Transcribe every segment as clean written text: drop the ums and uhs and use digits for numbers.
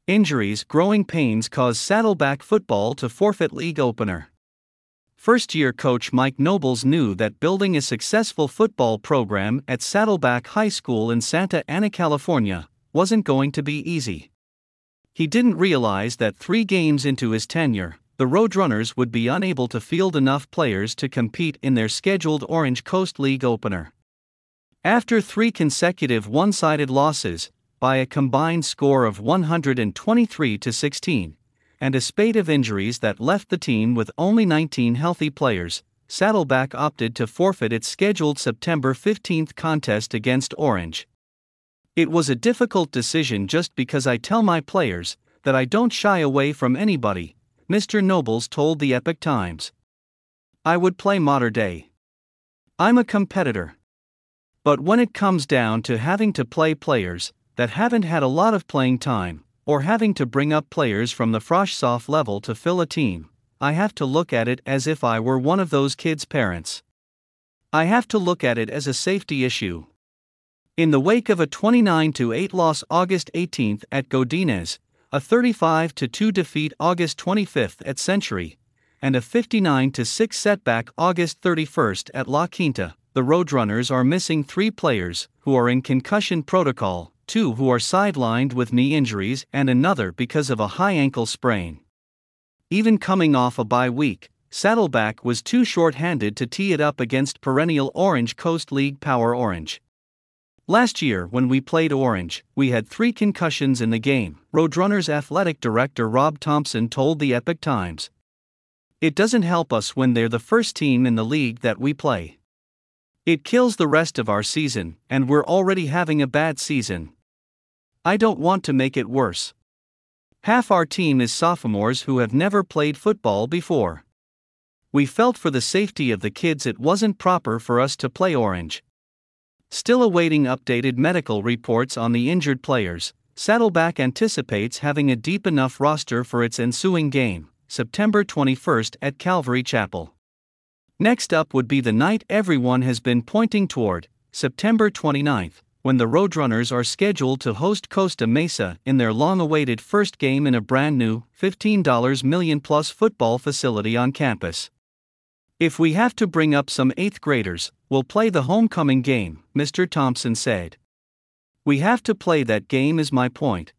Injuries, growing pains cause Saddleback football to forfeit league opener. First-year coach Mike Nobles knew that building a successful football program at Saddleback High School in Santa Ana, California, wasn't going to be easy. He didn't realize that 3 games into his tenure, the Roadrunners would be unable to field enough players to compete in their scheduled Orange Coast League opener. After 3 consecutive one-sided losses, by a combined score of 123-16, and a spate of injuries that left the team with only 19 healthy players, Saddleback opted to forfeit its scheduled September 15 contest against Orange. It was a difficult decision just because I tell my players that I don't shy away from anybody, Mr. Nobles told the Epoch Times. I would play modern day. I'm a competitor. But when it comes down to having to play players that haven't had a lot of playing time, or having to bring up players from the Froshsoft level to fill a team, I have to look at it as if I were one of those kids' parents. I have to look at it as a safety issue. In the wake of a 29-8 loss August 18 at Godinez, a 35-2 defeat August 25 at Century, and a 59-6 setback August 31 at La Quinta, the Roadrunners are missing 3 players who are in concussion protocol, 2 who are sidelined with knee injuries and another because of a high ankle sprain. Even coming off a bye week, Saddleback was too short-handed to tee it up against perennial Orange Coast League power Orange. Last year when we played Orange, we had 3 concussions in the game, Roadrunners athletic director Rob Thompson told the Epoch Times. It doesn't help us when they're the first team in the league that we play. It kills the rest of our season, and we're already having a bad season. I don't want to make it worse. Half our team is sophomores who have never played football before. We felt for the safety of the kids it wasn't proper for us to play Orange. Still awaiting updated medical reports on the injured players, Saddleback anticipates having a deep enough roster for its ensuing game, September 21 at Calvary Chapel. Next up would be the night everyone has been pointing toward, September 29, when the Roadrunners are scheduled to host Costa Mesa in their long-awaited first game in a brand-new, $15 million-plus football facility on campus. If we have to bring up some 8th graders, we'll play the homecoming game, Mr. Thompson said. We have to play that game is my point.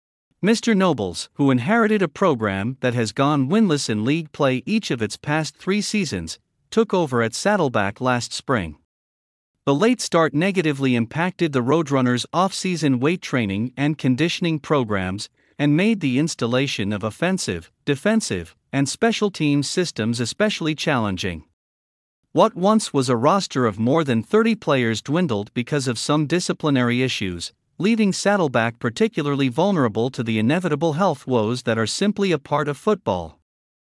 Mr. Nobles, who inherited a program that has gone winless in league play each of its past 3 seasons, took over at Saddleback last spring. The late start negatively impacted the Roadrunners' off-season weight training and conditioning programs, and made the installation of offensive, defensive, and special teams systems especially challenging. What once was a roster of more than 30 players dwindled because of some disciplinary issues, leaving Saddleback particularly vulnerable to the inevitable health woes that are simply a part of football.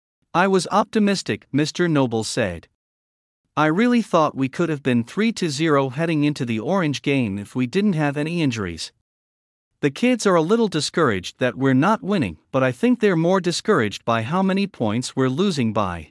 I was optimistic, Mr. Nobles said. I really thought we could have been 3-0 heading into the Orange game if we didn't have any injuries. The kids are a little discouraged that we're not winning, but I think they're more discouraged by how many points we're losing by.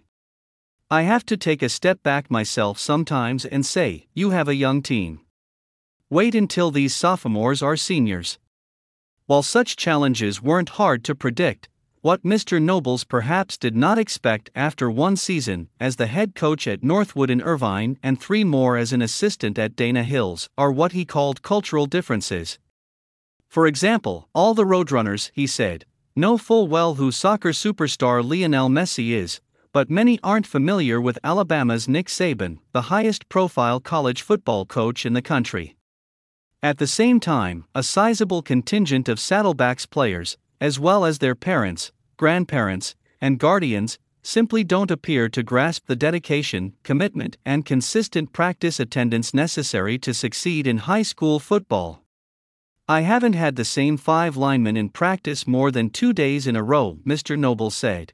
I have to take a step back myself sometimes and say, you have a young team. Wait until these sophomores are seniors. While such challenges weren't hard to predict, what Mr. Nobles perhaps did not expect after 1 season as the head coach at Northwood in Irvine and 3 more as an assistant at Dana Hills are what he called cultural differences. For example, all the Roadrunners, he said, know full well who soccer superstar Lionel Messi is, but many aren't familiar with Alabama's Nick Saban, the highest-profile college football coach in the country. At the same time, a sizable contingent of Saddleback's players, as well as their parents, grandparents, and guardians, simply don't appear to grasp the dedication, commitment, and consistent practice attendance necessary to succeed in high school football. I haven't had the same 5 linemen in practice more than 2 days in a row, Mr. Nobles said.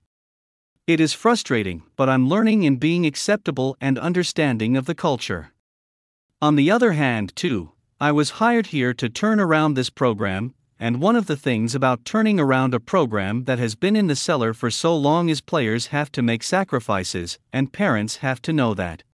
It is frustrating, but I'm learning in being acceptable and understanding of the culture. On the other hand, too, I was hired here to turn around this program, and one of the things about turning around a program that has been in the cellar for so long is players have to make sacrifices, and parents have to know that.